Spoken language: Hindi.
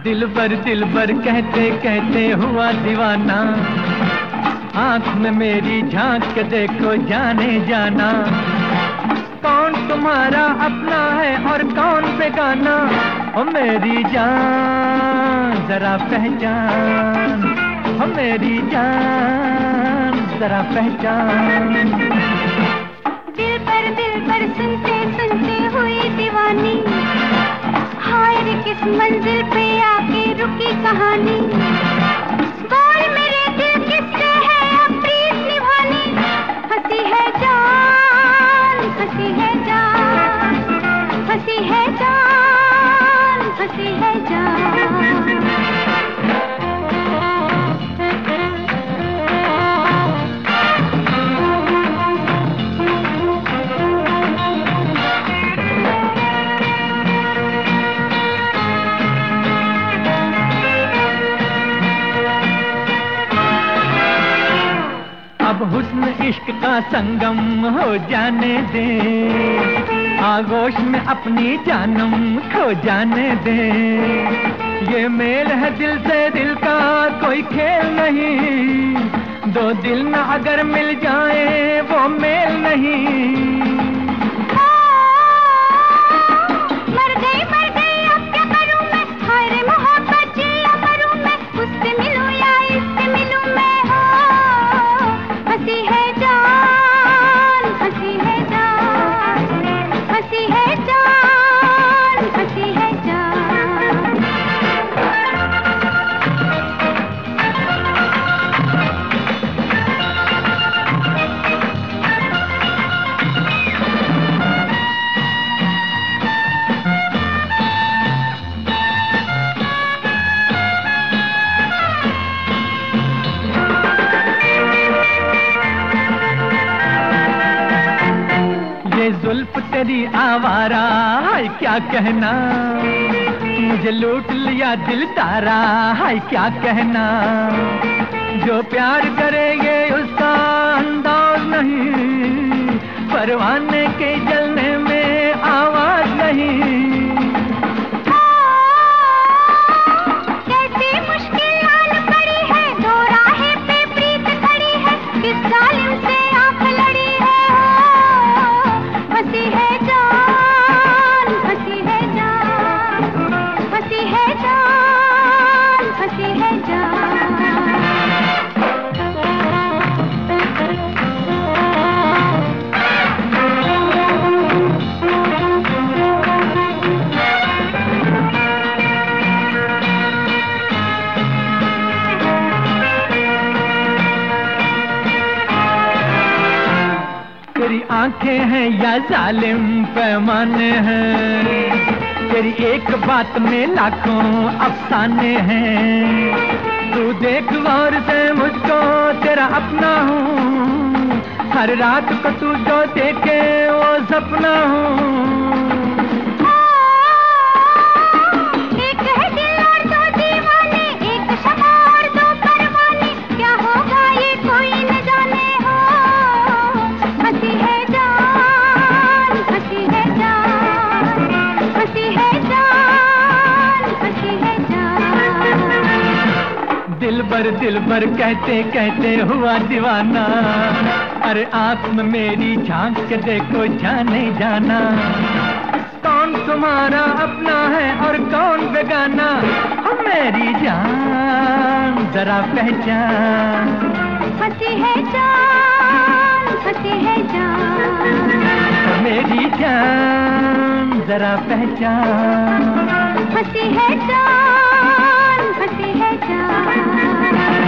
दिल भर कहते कहते हुआ दीवाना, आँख में मेरी झांक के देखो जाने जाना, कौन तुम्हारा अपना है और कौन बेगाना, ओ मेरी जान जरा पहचान, ओ मेरी जान जरा पहचान। दिल पर सुनते सुनते हुई दीवानी, हाय रे किस मंजिल पे आके रुकी कहानी, बोल मेरे दिल किससे है अब प्रीत निभानी, हंसी है जान, हंसी है जान, हंसी है जान, हंसी है जान। अब हुस्न इश्क का संगम हो जाने दे, आगोश में अपनी जानम खो जाने दे, ये मेल है दिल से दिल का कोई खेल नहीं, दो दिल न अगर मिल जाए वो मेल नहीं। मर गई अब क्या करूं मैं, हाय रे मोहब्बत जिया करूं मैं, उससे मिलूं या इससे मिलूं मैं, हो हंसी है जान, हंसी है जान, हंसी है जान, हंसी है जान। ये जुल्फ तेरी आवारा हाय क्या कहना, मुझे लूट लिया दिल तारा हाय क्या कहना, जो प्यार करेंगे उसका अंदाज नहीं, परवाने के जलने में आवाज नहीं। कैसी मुश्किल आन पड़ी है, दो राहें पे प्रीत खड़ी है, किस जालिम से आंख लड़ी है, हो हंसी है जान, हंसी है जान, हंसी है जान, हंसी है जान। तेरी आंखें हैं या जालिम पैमाने हैं, तेरी एक बात में लाखों अफसाने हैं, तू देख गौर से मुझको तेरा अपना हूँ, हर रात को तू जो देखे वो सपना हूँ। एक है दिल और दो दीवाने, एक शमा और दो परवाने, क्या होगा ये कोई न जाने, हो हंसी है जान, हंसी है जान, हंसी है जान, हंसी है जान। दिल भर कहते कहते हुआ दीवाना, अरे आँख में मेरी झांक के देखो जाने जाना, कौन तुम्हारा अपना है और कौन बेगाना, हम मेरी जान जरा पहचान, हंसी है जान, हंसी है जान, मेरी जान जरा पहचान, हंसी है जान, हंसी है जान।